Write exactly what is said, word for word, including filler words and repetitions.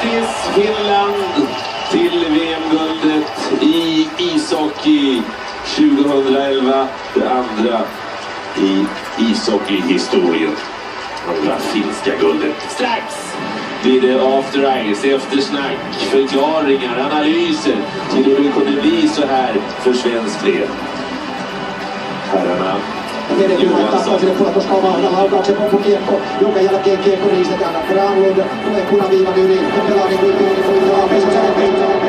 Grattis Finland till V M-guldet i ishockey tjugohundraelva. Det andra i ishockeyhistorien. Andra finska guldet. Strax blir det after ice, eftersnack, förklaringar, analyser till hur det kunde bli så här för svensk del. Herrarna Johansson. Koska oma laukauksen pompu kiekko, jonka jälkeen kiekko riistetään. Granlund tulee punaviivan yli, pelaa niin kuin kuin kuin kuin